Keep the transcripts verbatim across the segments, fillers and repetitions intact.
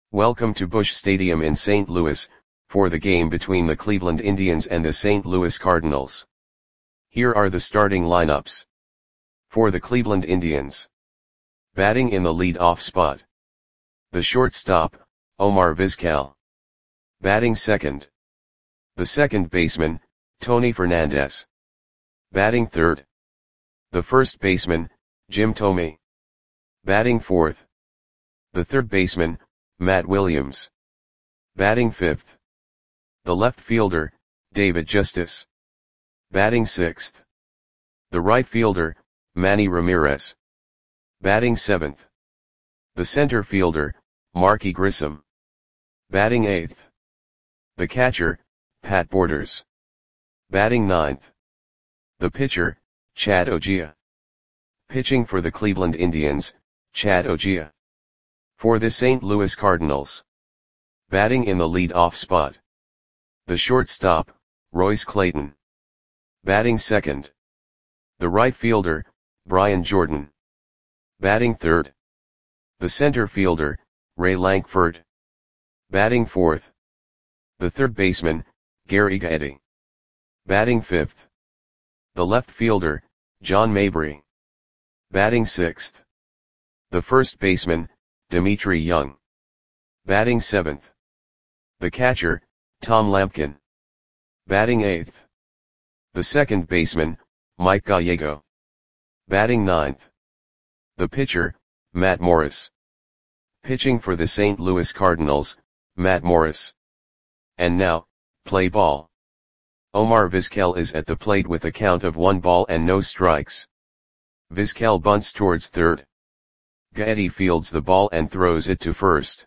Welcome to Busch Stadium in Saint Louis, for the game between the Cleveland Indians and the Saint Louis Cardinals. Here are the starting lineups. For the Cleveland Indians. Batting in the lead-off spot. The shortstop, Omar Vizquel. Batting second. The second baseman, Tony Fernandez. Batting third. The first baseman, Jim Thome. Batting fourth. The third baseman, Matt Williams. Batting fifth. The left fielder, David Justice. Batting sixth. The right fielder, Manny Ramirez. Batting seventh. The center fielder, Marky Grissom. Batting eighth. The catcher, Pat Borders. Batting ninth. The pitcher, Chad Ogea. Pitching for the Cleveland Indians, Chad Ogea. For the Saint Louis Cardinals. Batting in the lead-off spot. The shortstop, Royce Clayton. Batting second. The right fielder, Brian Jordan. Batting third. The center fielder, Ray Lankford. Batting fourth. The third baseman, Gary Gaetti. Batting fifth. The left fielder, John Mabry. Batting sixth. The first baseman, Dmitri Young. Batting seventh. The catcher, Tom Lampkin. Batting eighth. The second baseman, Mike Gallego. Batting ninth. The pitcher, Matt Morris. Pitching for the Saint Louis Cardinals, Matt Morris. And now, play ball. Omar Vizquel is at the plate with a count of one ball and no strikes. Vizquel bunts towards third. Gaetti fields the ball and throws it to first.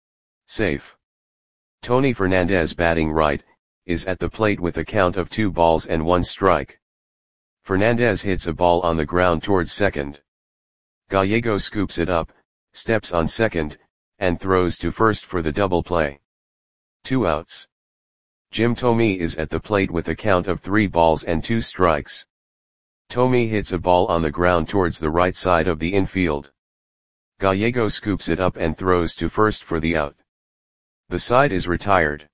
Safe. Tony Fernandez, batting right, is at the plate with a count of two balls and one strike. Fernandez hits a ball on the ground towards second. Gallego scoops it up, steps on second, and throws to first for the double play. Two outs. Jim Thome is at the plate with a count of three balls and two strikes. Thome hits a ball on the ground towards the right side of the infield. Gallego scoops it up and throws to first for the out. The side is retired.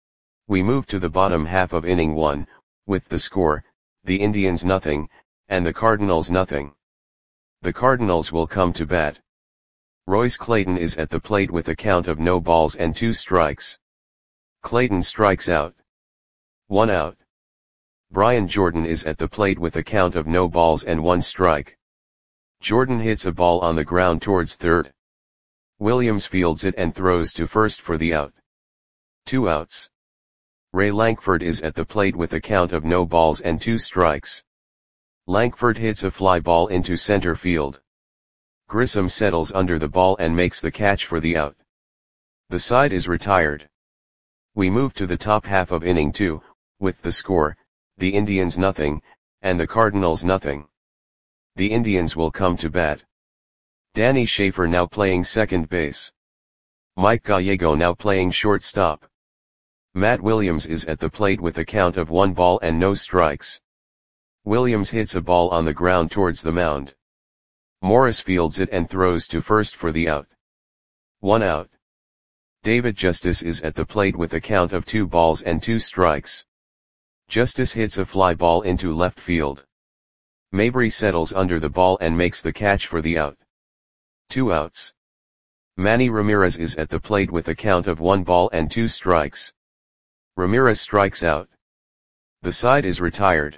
We move to the bottom half of inning one, with the score, the Indians nothing, and the Cardinals nothing. The Cardinals will come to bat. Royce Clayton is at the plate with a count of no balls and two strikes. Clayton strikes out. One out. Brian Jordan is at the plate with a count of no balls and one strike. Jordan hits a ball on the ground towards third. Williams fields it and throws to first for the out. Two outs. Ray Lankford is at the plate with a count of no balls and two strikes. Lankford hits a fly ball into center field. Grissom settles under the ball and makes the catch for the out. The side is retired. We move to the top half of inning two, with the score, the Indians nothing, and the Cardinals nothing. The Indians will come to bat. Danny Schaefer now playing second base. Mike Gallego now playing shortstop. Matt Williams is at the plate with a count of one ball and no strikes. Williams hits a ball on the ground towards the mound. Morris fields it and throws to first for the out. One out. David Justice is at the plate with a count of two balls and two strikes. Justice hits a fly ball into left field. Mabry settles under the ball and makes the catch for the out. Two outs. Manny Ramirez is at the plate with a count of one ball and two strikes. Ramirez strikes out. The side is retired.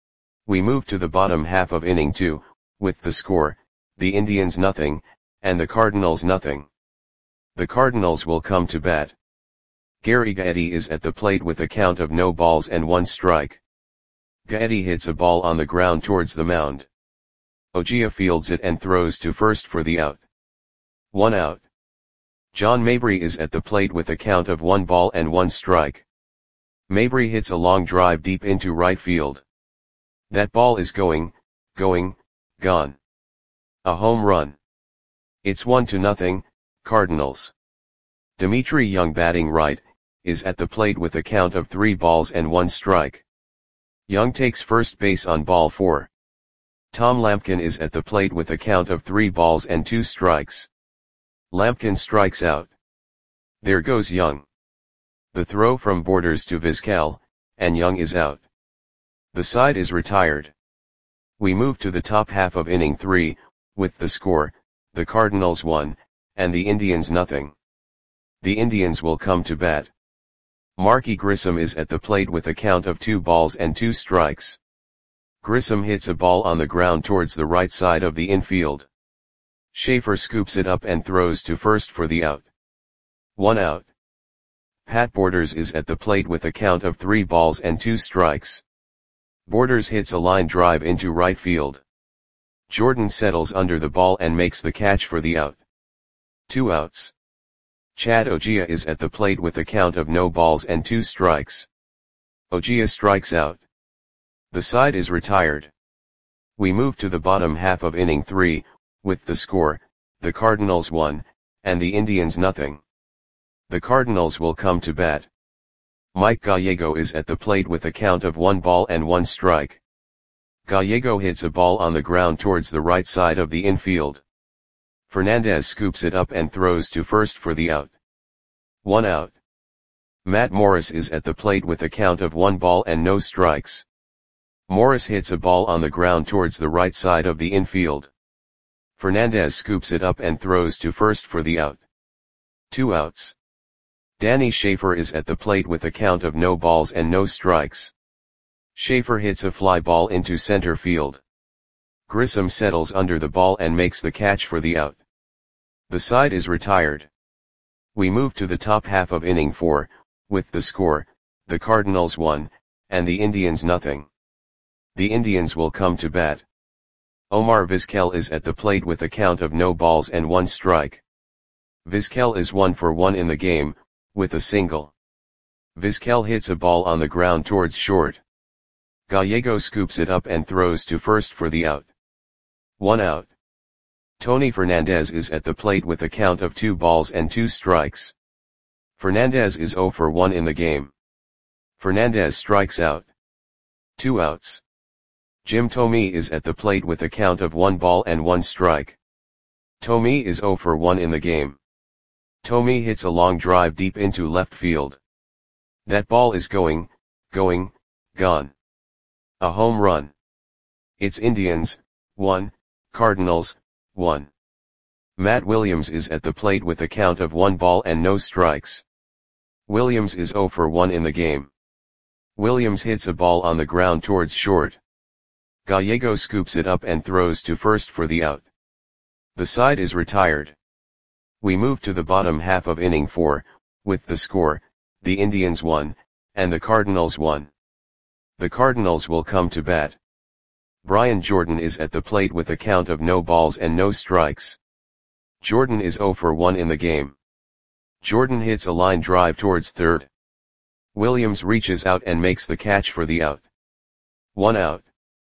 We move to the bottom half of inning two, with the score, the Indians nothing, and the Cardinals nothing. The Cardinals will come to bat. Gary Gaetti is at the plate with a count of no balls and one strike. Gaetti hits a ball on the ground towards the mound. Ogea fields it and throws to first for the out. One out. John Mabry is at the plate with a count of one ball and one strike. Mabry hits a long drive deep into right field. That ball is going, going, gone. A home run. It's one to nothing, Cardinals. Dmitri Young, batting right, is at the plate with a count of three balls and one strike. Young takes first base on ball four. Tom Lampkin is at the plate with a count of three balls and two strikes. Lampkin strikes out. There goes Young. The throw from Borders to Vizquel, and Young is out. The side is retired. We move to the top half of inning three, with the score, the Cardinals one, and the Indians nothing. The Indians will come to bat. Marky Grissom is at the plate with a count of two balls and two strikes. Grissom hits a ball on the ground towards the right side of the infield. Schaefer scoops it up and throws to first for the out. One out. Pat Borders is at the plate with a count of three balls and two strikes. Borders hits a line drive into right field. Jordan settles under the ball and makes the catch for the out. Two outs. Chad Ogia is at the plate with a count of no balls and two strikes. Ogia strikes out. The side is retired. We move to the bottom half of inning three, with the score, the Cardinals one, and the Indians nothing. The Cardinals will come to bat. Mike Gallego is at the plate with a count of one ball and one strike. Gallego hits a ball on the ground towards the right side of the infield. Fernandez scoops it up and throws to first for the out. One out. Matt Morris is at the plate with a count of one ball and no strikes. Morris hits a ball on the ground towards the right side of the infield. Fernandez scoops it up and throws to first for the out. Two outs. Danny Schaefer is at the plate with a count of no balls and no strikes. Schaefer hits a fly ball into center field. Grissom settles under the ball and makes the catch for the out. The side is retired. We move to the top half of inning four, with the score, the Cardinals one, and the Indians nothing. The Indians will come to bat. Omar Vizquel is at the plate with a count of no balls and one strike. Vizquel is one for one in the game, with a single. Vizquel hits a ball on the ground towards short. Gallego scoops it up and throws to first for the out. One out. Tony Fernandez is at the plate with a count of two balls and two strikes. Fernandez is zero for one in the game. Fernandez strikes out. Two outs. Jim Thome is at the plate with a count of one ball and one strike. Thome is zero for one in the game. Thome hits a long drive deep into left field. That ball is going, going, gone. A home run. It's Indians, one, Cardinals, one. Matt Williams is at the plate with a count of one ball and no strikes. Williams is zero for one in the game. Williams hits a ball on the ground towards short. Gallego scoops it up and throws to first for the out. The side is retired. We move to the bottom half of inning four, with the score, the Indians one, and the Cardinals one. The Cardinals will come to bat. Brian Jordan is at the plate with a count of no balls and no strikes. Jordan is zero for one in the game. Jordan hits a line drive towards third. Williams reaches out and makes the catch for the out. One out.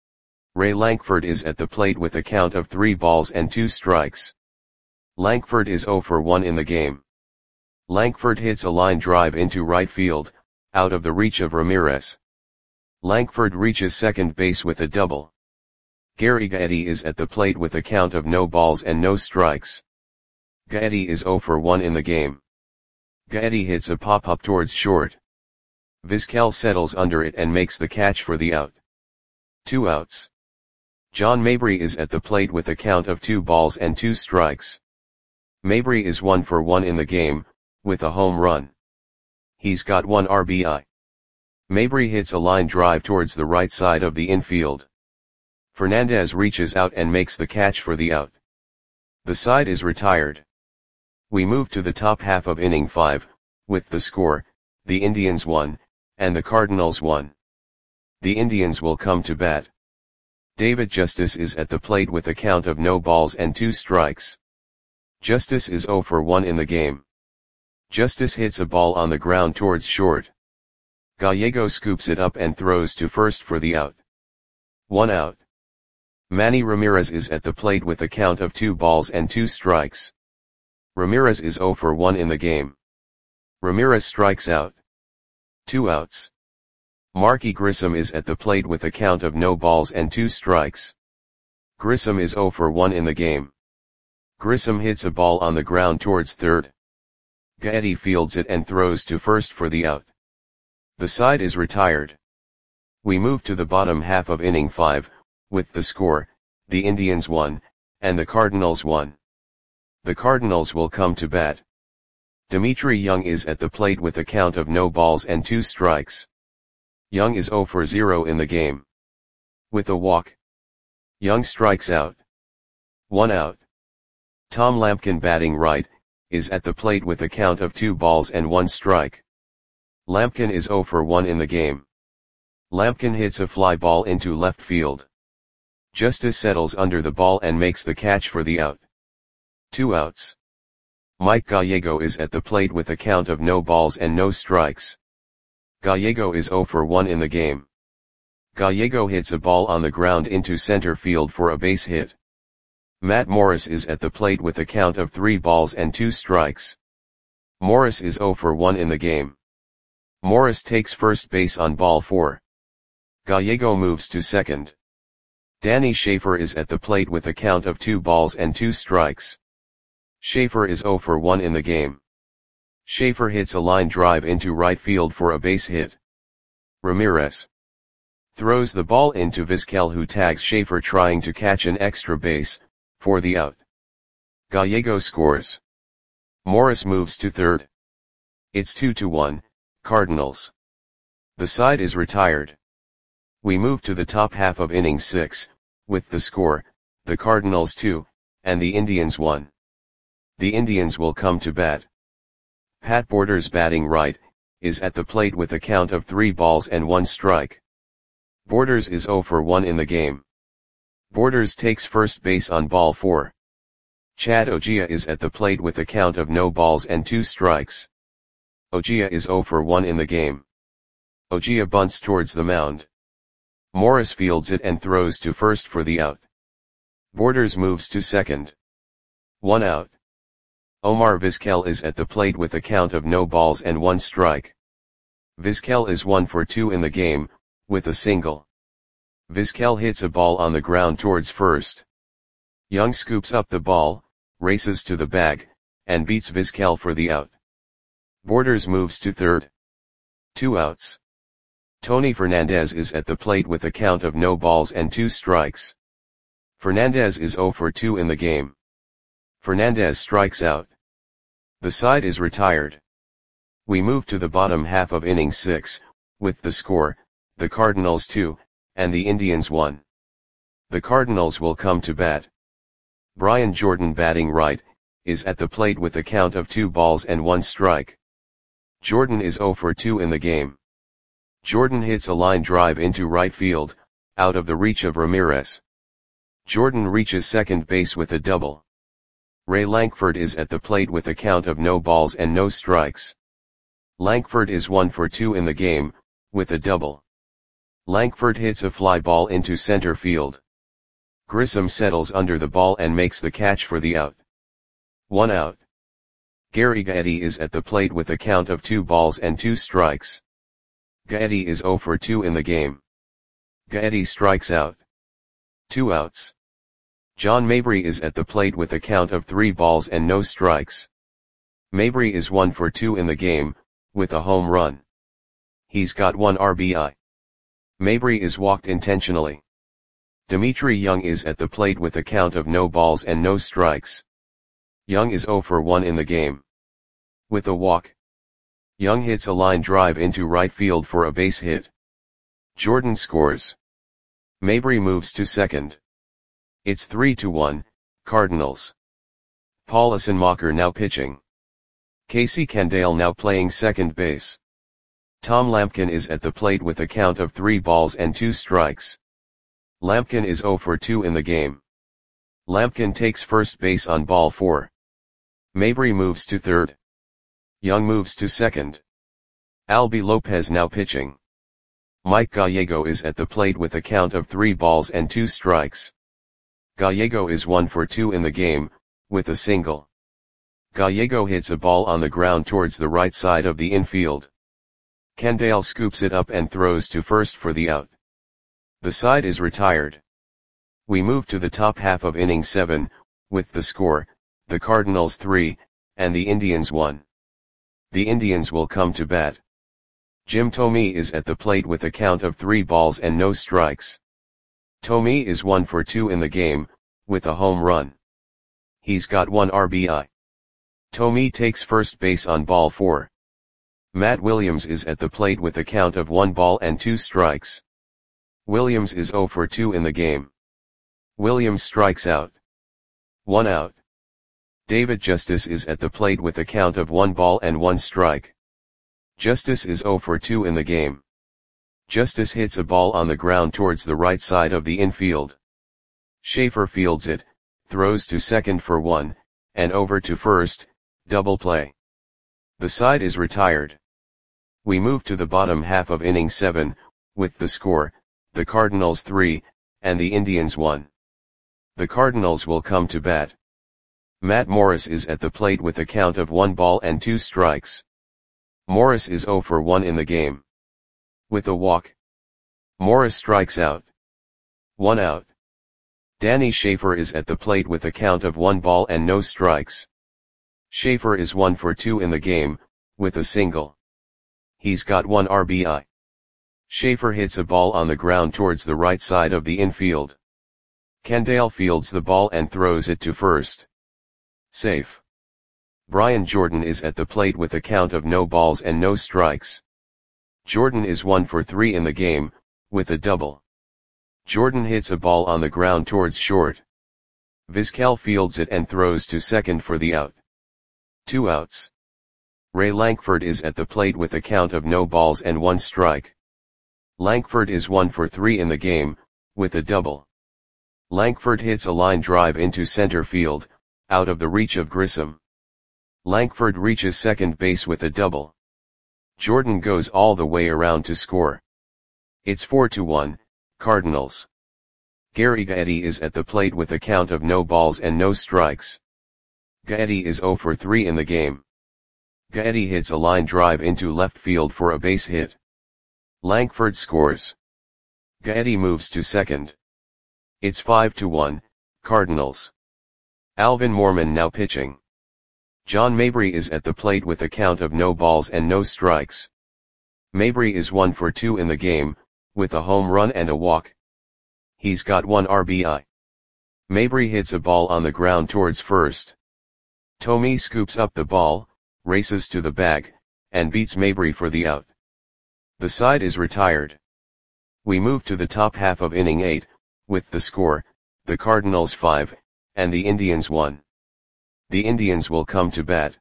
Ray Lankford is at the plate with a count of three balls and two strikes. Lankford is zero for one in the game. Lankford hits a line drive into right field, out of the reach of Ramirez. Lankford reaches second base with a double. Gary Gaetti is at the plate with a count of no balls and no strikes. Gaetti is zero for one in the game. Gaetti hits a pop-up towards short. Vizquel settles under it and makes the catch for the out. Two outs. John Mabry is at the plate with a count of two balls and two strikes. Mabry is one for one in the game, with a home run. He's got one R B I. Mabry hits a line drive towards the right side of the infield. Fernandez reaches out and makes the catch for the out. The side is retired. We move to the top half of inning five, with the score, the Indians one, and the Cardinals one. The Indians will come to bat. David Justice is at the plate with a count of no balls and two strikes. Justice is zero for one in the game. Justice hits a ball on the ground towards short. Gallego scoops it up and throws to first for the out. One out. Manny Ramirez is at the plate with a count of two balls and two strikes. Ramirez is zero for one in the game. Ramirez strikes out. Two outs. Marky Grissom is at the plate with a count of no balls and two strikes. Grissom is zero for one in the game. Grissom hits a ball on the ground towards third. Gaetti fields it and throws to first for the out. The side is retired. We move to the bottom half of inning five, with the score, the Indians one, and the Cardinals one. The Cardinals will come to bat. Dimitri Young is at the plate with a count of no balls and two strikes. Young is zero for zero in the game. With a walk, Young strikes out. One out. Tom Lampkin, batting right, is at the plate with a count of two balls and one strike. Lampkin is zero for one in the game. Lampkin hits a fly ball into left field. Justice settles under the ball and makes the catch for the out. Two outs. Mike Gallego is at the plate with a count of no balls and no strikes. Gallego is zero for one in the game. Gallego hits a ball on the ground into center field for a base hit. Matt Morris is at the plate with a count of three balls and two strikes. Morris is zero for one in the game. Morris takes first base on ball four. Gallego moves to second. Danny Schaefer is at the plate with a count of two balls and two strikes. Schaefer is zero for one in the game. Schaefer hits a line drive into right field for a base hit. Ramirez throws the ball into Vizquel, who tags Schaefer trying to catch an extra base, for the out. Gallego scores. Morris moves to third. It's two to one, Cardinals. The side is retired. We move to the top half of inning six, with the score, the Cardinals two, and the Indians one. The Indians will come to bat. Pat Borders, batting right, is at the plate with a count of three balls and one strike. Borders is zero for one in the game. Borders takes first base on ball four. Chad Ogia is at the plate with a count of no balls and two strikes. Ogia is zero for one in the game. Ogia bunts towards the mound. Morris fields it and throws to first for the out. Borders moves to second. One out. Omar Vizquel is at the plate with a count of no balls and one strike. Vizquel is one for two in the game, with a single. Vizquel hits a ball on the ground towards first. Young scoops up the ball, races to the bag, and beats Vizquel for the out. Borders moves to third. Two outs. Tony Fernandez is at the plate with a count of no balls and two strikes. Fernandez is zero for two in the game. Fernandez strikes out. The side is retired. We move to the bottom half of inning six, with the score, the Cardinals two, and the Indians one. The Cardinals will come to bat. Brian Jordan, batting right, is at the plate with a count of two balls and one strike. Jordan is zero for two in the game. Jordan hits a line drive into right field, out of the reach of Ramirez. Jordan reaches second base with a double. Ray Lankford is at the plate with a count of no balls and no strikes. Lankford is one for two in the game, with a double. Lankford hits a fly ball into center field. Grissom settles under the ball and makes the catch for the out. One out. Gary Gaetti is at the plate with a count of two balls and two strikes. Gaetti is zero for two in the game. Gaetti strikes out. Two outs. John Mabry is at the plate with a count of three balls and no strikes. Mabry is one for two in the game, with a home run. He's got one R B I. Mabry is walked intentionally. Dimitri Young is at the plate with a count of no balls and no strikes. Young is zero for one in the game. With a walk, Young hits a line drive into right field for a base hit. Jordan scores. Mabry moves to second. It's three to one, Cardinals. Paul Assenmacher now pitching. Casey Candale now playing second base. Tom Lampkin is at the plate with a count of three balls and two strikes. Lampkin is zero for two in the game. Lampkin takes first base on ball four. Mabry moves to third. Young moves to second. Albie Lopez now pitching. Mike Gallego is at the plate with a count of three balls and two strikes. Gallego is one for two in the game, with a single. Gallego hits a ball on the ground towards the right side of the infield. Candale scoops it up and throws to first for the out. The side is retired. We move to the top half of inning seven, with the score, the Cardinals three, and the Indians one. The Indians will come to bat. Jim Thome is at the plate with a count of three balls and no strikes. Thome is one for two in the game, with a home run. He's got one R B I. Thome takes first base on ball four. Matt Williams is at the plate with a count of one ball and two strikes. Williams is zero for two in the game. Williams strikes out. One out. David Justice is at the plate with a count of one ball and one strike. Justice is zero for two in the game. Justice hits a ball on the ground towards the right side of the infield. Schaefer fields it, throws to second for one, and over to first, double play. The side is retired. We move to the bottom half of inning seven, with the score, the Cardinals three, and the Indians one. The Cardinals will come to bat. Matt Morris is at the plate with a count of one ball and two strikes. Morris is zero for one in the game. With a walk, Morris strikes out. One out. Danny Schaefer is at the plate with a count of one ball and no strikes. Schaefer is one for two in the game, with a single. He's got one R B I. Schaefer hits a ball on the ground towards the right side of the infield. Kendall fields the ball and throws it to first. Safe. Brian Jordan is at the plate with a count of no balls and no strikes. Jordan is one for three in the game, with a double. Jordan hits a ball on the ground towards short. Vizquel fields it and throws to second for the out. Two outs. Ray Lankford is at the plate with a count of no balls and one strike. Lankford is one for three in the game, with a double. Lankford hits a line drive into center field, out of the reach of Grissom. Lankford reaches second base with a double. Jordan goes all the way around to score. It's four to one, Cardinals. Gary Gaetti is at the plate with a count of no balls and no strikes. Gaetti is zero for three in the game. Gaetti hits a line drive into left field for a base hit. Lankford scores. Gaetti moves to second. It's five to one, Cardinals. Alvin Moorman now pitching. John Mabry is at the plate with a count of no balls and no strikes. Mabry is one for two in the game, with a home run and a walk. He's got one R B I. Mabry hits a ball on the ground towards first. Thome scoops up the ball, races to the bag, and beats Mabry for the out. The side is retired. We move to the top half of inning eight, with the score, the Cardinals five, and the Indians one. The Indians will come to bat.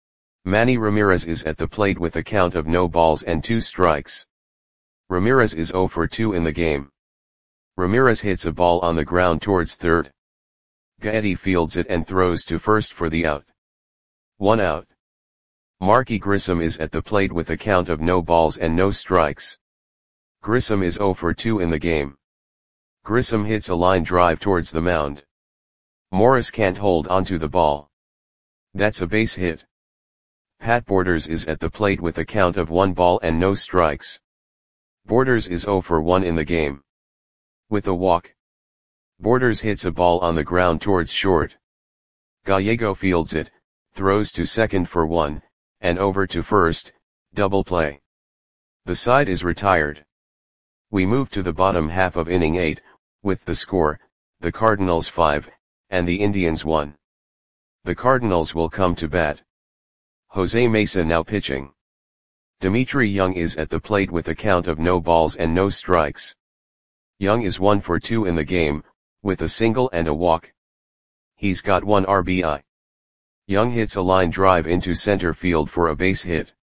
Manny Ramirez is at the plate with a count of no balls and two strikes. Ramirez is zero for two in the game. Ramirez hits a ball on the ground towards third. Gaetti fields it and throws to first for the out. One out. Marky Grissom is at the plate with a count of no balls and no strikes. Grissom is zero for two in the game. Grissom hits a line drive towards the mound. Morris can't hold onto the ball. That's a base hit. Pat Borders is at the plate with a count of one ball and no strikes. Borders is zero for one in the game. With a walk, Borders hits a ball on the ground towards short. Gallego fields it, throws to second for one, and over to first, double play. The side is retired. We move to the bottom half of inning eight, with the score, the Cardinals five, and the Indians one. The Cardinals will come to bat. Jose Mesa now pitching. Dimitri Young is at the plate with a count of no balls and no strikes. Young is one for two in the game, with a single and a walk. He's got one R B I. Young hits a line drive into center field for a base hit.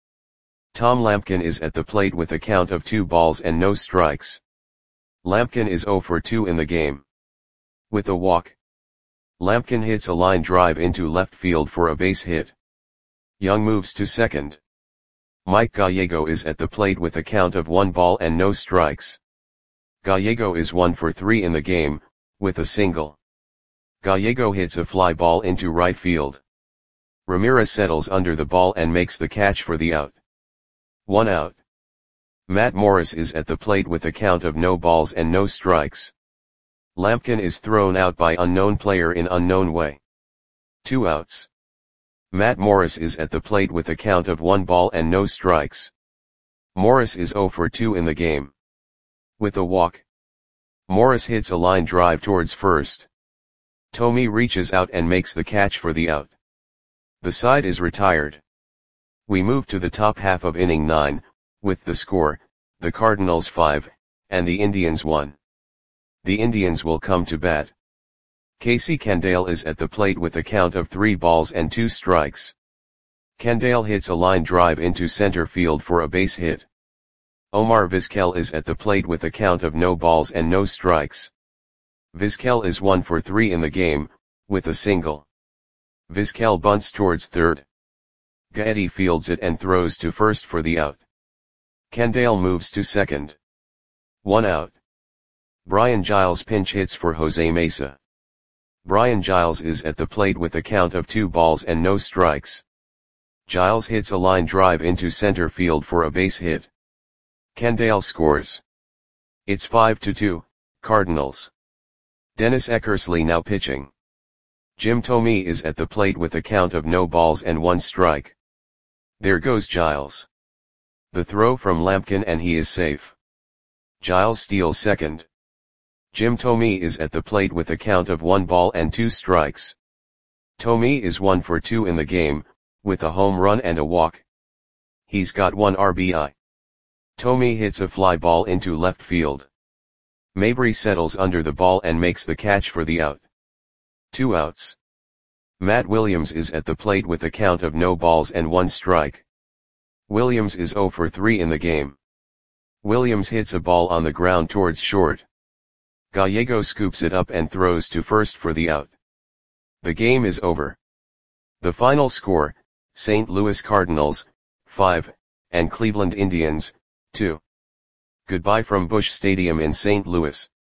Tom Lampkin is at the plate with a count of two balls and no strikes. Lampkin is zero for two in the game. With a walk, Lampkin hits a line drive into left field for a base hit. Young moves to second. Mike Gallego is at the plate with a count of one ball and no strikes. Gallego is one for three in the game, with a single. Gallego hits a fly ball into right field. Ramirez settles under the ball and makes the catch for the out. One out. Matt Morris is at the plate with a count of no balls and no strikes. Lampkin is thrown out by unknown player in unknown way. Two outs. Matt Morris is at the plate with a count of one ball and no strikes. Morris is zero for two in the game. With a walk, Morris hits a line drive towards first. Thome reaches out and makes the catch for the out. The side is retired. We move to the top half of inning nine, with the score, the Cardinals five, and the Indians one. The Indians will come to bat. Casey Candale is at the plate with a count of three balls and two strikes. Candale hits a line drive into center field for a base hit. Omar Vizquel is at the plate with a count of no balls and no strikes. Vizquel is one for three in the game, with a single. Vizquel bunts towards third. Gaetti fields it and throws to first for the out. Candale moves to second. One out. Brian Giles pinch hits for Jose Mesa. Brian Giles is at the plate with a count of two balls and no strikes. Giles hits a line drive into center field for a base hit. Candale scores. It's five to two, Cardinals. Dennis Eckersley now pitching. Jim Thome is at the plate with a count of no balls and one strike. There goes Giles. The throw from Lampkin and he is safe. Giles steals second. Jim Thome is at the plate with a count of one ball and two strikes. Thome is one for two in the game, with a home run and a walk. He's got one R B I. Thome hits a fly ball into left field. Mabry settles under the ball and makes the catch for the out. Two outs. Matt Williams is at the plate with a count of no balls and one strike. Williams is zero for three in the game. Williams hits a ball on the ground towards short. Gallego scoops it up and throws to first for the out. The game is over. The final score, Saint Louis Cardinals, five, and Cleveland Indians, two. Goodbye from Busch Stadium in Saint Louis.